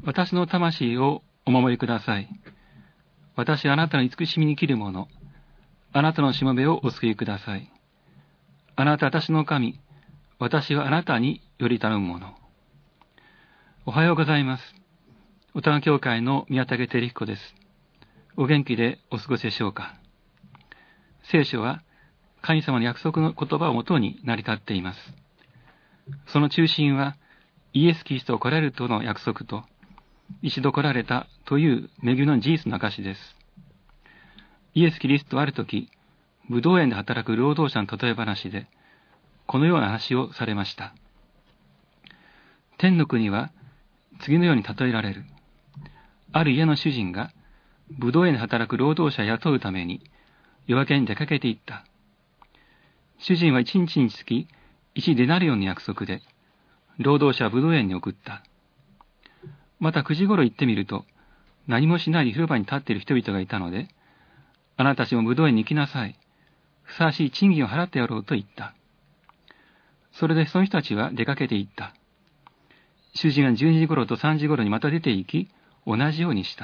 私の魂をお守りください。私はあなたの慈しみに生きる者、あなたのしもべをお救いください。あなた私の神、私はあなたにより頼む者。おはようございます。おたが教会の宮武照彦です。お元気でお過ごしでしょうか。聖書は神様の約束の言葉をもとに成り立っています。その中心はイエス・キリストを来られるとの約束と、一度来られたという恵みの事実の証です。イエス・キリストはあるとき、ブドウ園で働く労働者の例え話で、このような話をされました。天の国は次のように例えられる。ある家の主人が、ブドウ園で働く労働者を雇うために、夜明けに出かけていった。主人は一日につき、1デナリオンの約束で、労働者はブドウ園に送った。また9時頃行ってみると、何もしないで広場に立っている人々がいたので、あなたたちもブドウ園に行きなさい。ふさわしい賃金を払ってやろうと言った。それでその人たちは出かけて行った。主人は12時頃と3時頃にまた出て行き、同じようにした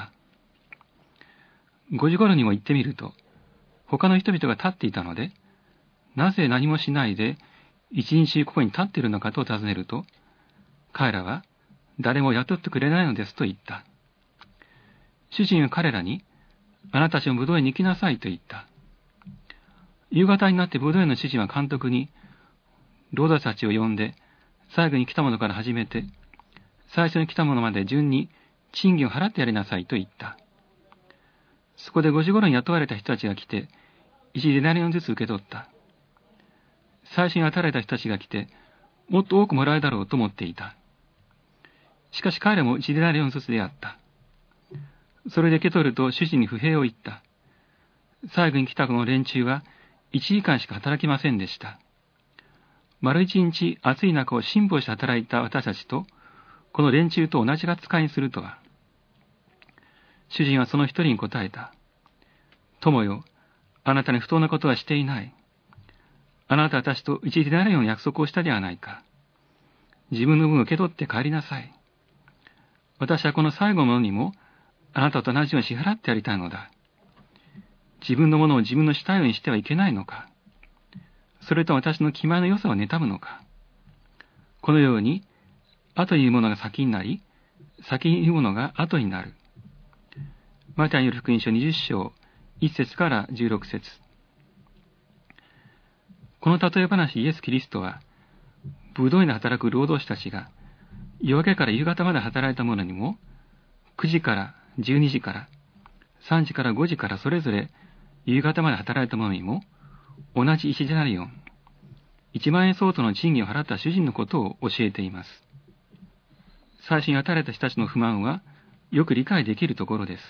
。5時頃にも行ってみると、他の人々が立っていたので、なぜ何もしないで、一日中ここに立っているのかと尋ねると、彼らは、誰も雇ってくれないのですと言った。主人は彼らに、あなたたちもブドウ園に行きなさいと言った。夕方になってブドウ園の主人は監督に、労働者たちを呼んで、最後に来た者から始めて、最初に来た者まで順に賃金を払ってやりなさいと言った。そこで5時頃に雇われた人たちが来て、1デナリオンずつ受け取った。最初に与えられた人たちが来て、もっと多くもらえるだろうと思っていた。しかし彼らも1デナリオンずつであった。それで受け取ると主人に不平を言った。最後に来たこの連中は1時間しか働きませんでした。丸1日暑い中を辛抱して働いた私たちと、この連中と同じ扱いにするとは。主人はその一人に答えた。友よ、あなたに不当なことはしていない。あなたは私と1デナリオンの約束をしたではないか。自分の分を受け取って帰りなさい。私はこの最後のものにも、あなたと同じように支払ってやりたいのだ。自分のものを自分のしたいようにしてはいけないのか。それと私の気前の良さを妬むのか。このように、後に言うものが先になり、先に言うものが後になる。マタイによる福音書20章、1節から16節。この例え話イエス・キリストは、ブドウ園で働く労働者たちが、夜明けから夕方まで働いた者にも、9時から12時から3時から5時からそれぞれ夕方まで働いた者にも、同じ1デナリオン、1万円相当の賃金を払った主人のことを教えています。最初に与えられた人たちの不満は、よく理解できるところです。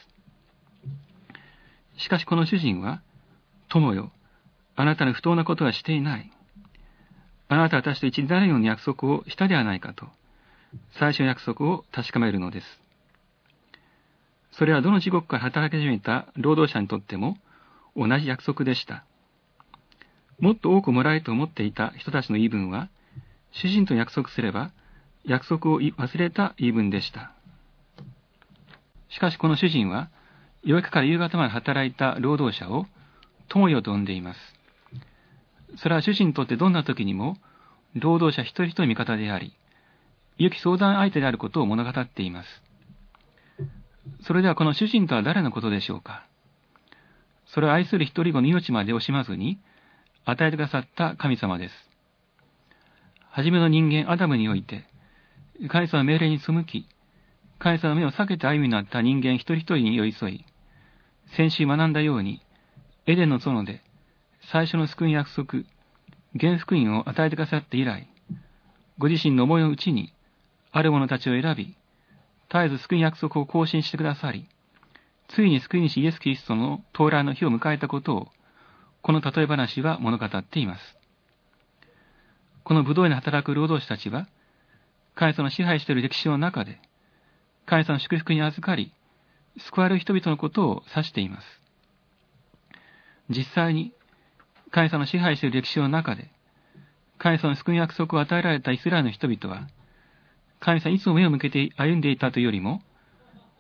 しかしこの主人は、友よ、あなたの不当なことはしていない。あなたは私と1デナリオンの約束をしたではないかと、最初の約束を確かめるのです。それはどの時刻から働き始めた労働者にとっても同じ約束でした。もっと多くもらえると思っていた人たちの言い分は、主人と約束すれば、約束を忘れた言い分でした。しかしこの主人は、夜明けから夕方まで働いた労働者を友よと呼んでいます。それは主人にとってどんな時にも、労働者一人一人味方であり、良き相談相手であることを物語っています。それではこの主人とは誰のことでしょうか。それは愛する一人子の命まで惜しまずに与えてくださった神様です。初めの人間アダムにおいて、神様の命令に背き、神様の目を避けて歩みになった人間一人一人に寄り添い、先週学んだように、エデンの園で最初の救い約束、原福音を与えてくださって以来、ご自身の思いのうちに、ある者たちを選び、絶えず救い約束を更新してくださり、ついに救い主イエス・キリストの到来の日を迎えたことを、この例え話は物語っています。このブドウ園で働く労働者たちは、神様の支配している歴史の中で、神様の祝福に預かり、救われる人々のことを指しています。実際に、神様の支配している歴史の中で、神様の救いの約束を与えられたイスラエルの人々は、神様いつも目を向けて歩んでいたというよりも、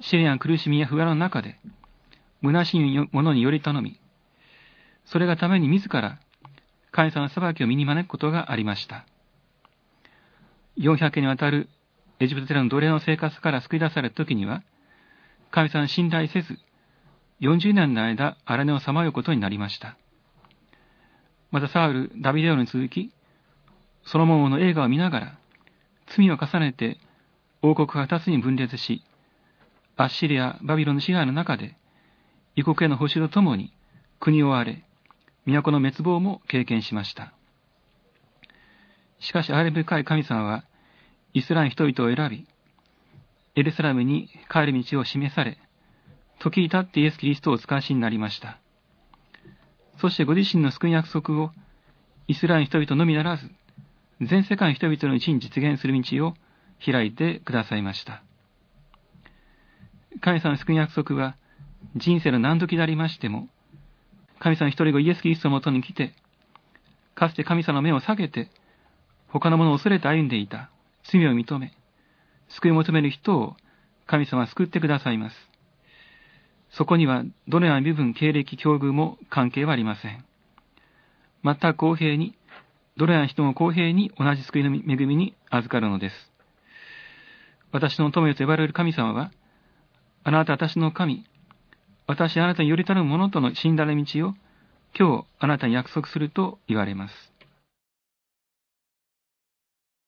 試練や苦しみや不安の中で、虚しいものにより頼み、それがために自ら神様の裁きを身に招くことがありました。400年にわたるエジプトでの奴隷の生活から救い出された時には、神様を信頼せず、40年の間、荒野をさまようことになりました。またサウル、ダビデ王に続き、ソロモン王の映画を見ながら、罪を重ねて王国が2つに分裂し、アッシリア、バビロンの支配の中で、異国への保守とともに国を追われ、都の滅亡も経験しました。しかし、愛深い神様は、イスラエル人々を選び、エルサレムに帰る道を示され、時に経ってイエス・キリストをお使わしになりました。そしてご自身の救い約束を、イスラエルの人々のみならず、全世界の人々のうちに実現する道を開いてくださいました。神様の救い約束は、人生の何時でありましても、神様の一人子イエス・キリストのもとに来て、かつて神様の目を下げて、他のものを恐れて歩んでいた罪を認め、救い求める人を神様は救ってくださいます。そこにはどのような身分、経歴、境遇も関係はありません。全く公平に、どのような人も公平に同じ救いの恵みに預かるのです。私の友よと呼ばれる神様は、あなた私の神、私あなたにより頼む者との信頼の道を今日あなたに約束すると言われます。